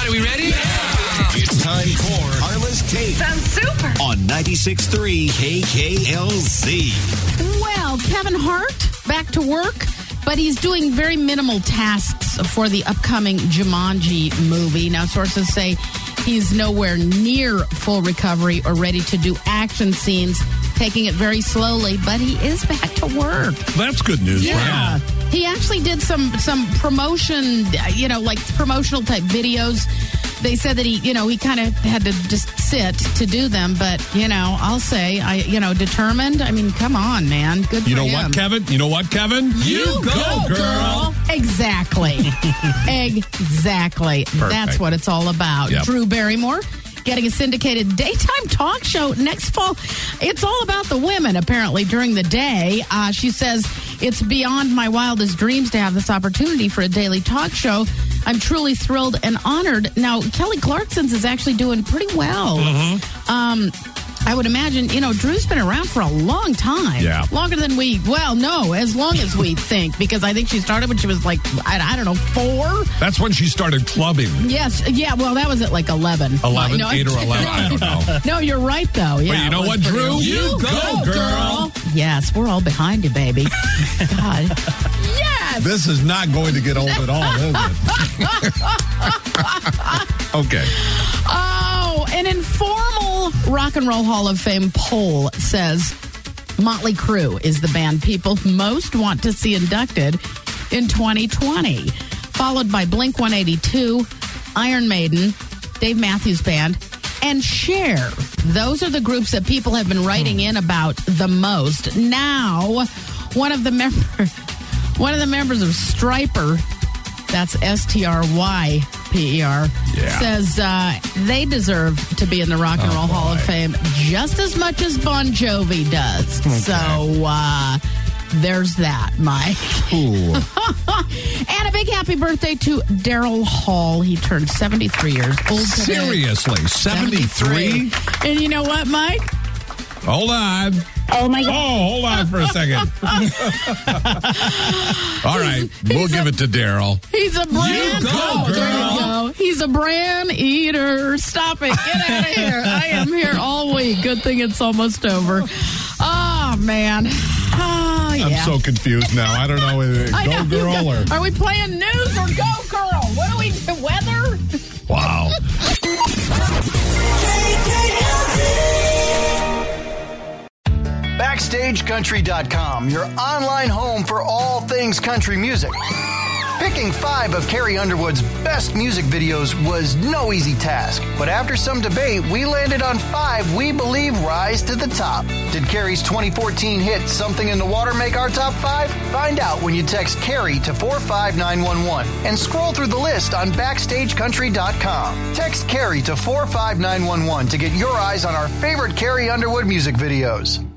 right, we ready? Yeah. It's time for Carla's Take. Sounds super. On 96.3 KKLZ. Well, Kevin Hart, back to work, but he's doing very minimal tasks for the upcoming Jumanji movie. Now, sources say he's nowhere near full recovery or ready to do action scenes, taking it very slowly, but he is back to work. That's good news. Yeah. Right? He actually did some promotion, like promotional type videos. They said that he kind of had to just sit to do them, but, I'll say, determined. I mean, come on, man. Good for him. You know what, Kevin? You go, girl. Exactly. Exactly. Perfect. That's what it's all about. Yep. Drew Barrymore getting a syndicated daytime talk show next fall. It's all about the women, apparently, during the day. She says, it's beyond my wildest dreams to have this opportunity for a daily talk show. I'm truly thrilled and honored. Now, Kelly Clarkson's is actually doing pretty well. Mm-hmm. I would imagine, Drew's been around for a long time. Yeah. Longer than as long as we think, because I think she started when she was like, I don't know, 4? That's when she started clubbing. Yes. Yeah, well, that was at like 11. 8 or 11, I don't know. No, you're right, though. Yeah, but you know what, Drew? You go, girl. Yes, we're all behind you, baby. God. Yes. This is not going to get old at all, is it? Okay. Oh, an informal Rock and Roll Hall of Fame poll says Motley Crue is the band people most want to see inducted in 2020, followed by Blink-182, Iron Maiden, Dave Matthews Band, and Cher. Those are the groups that people have been writing in about the most. Now, one of the members of Stryper, that's STRYPER, says they deserve to be in the Rock and Roll Hall of Fame just as much as Bon Jovi does. Okay. So there's that, Mike. And a big happy birthday to Daryl Hall. He turned 73 years old today. Seriously, 73? And you know what, Mike? Hold on. Oh, my God. Oh, hold on for a second. All right. We'll give it to Daryl. He's a brand... You go, girl. There you go. He's a brand eater. Stop it. Get out of here. I am here all week. Good thing it's almost over. Oh, man. Oh, yeah. I'm so confused now. I don't know. Go, girl, or... Are we playing news or go, girl? What do we do? Weather? Wow. BackstageCountry.com, your online home for all things country music. Picking 5 of Carrie Underwood's best music videos was no easy task, but after some debate, we landed on 5 we believe rise to the top. Did Carrie's 2014 hit Something in the Water make our top 5? Find out when you text Carrie to 45911 and scroll through the list on BackstageCountry.com. Text Carrie to 45911 to get your eyes on our favorite Carrie Underwood music videos.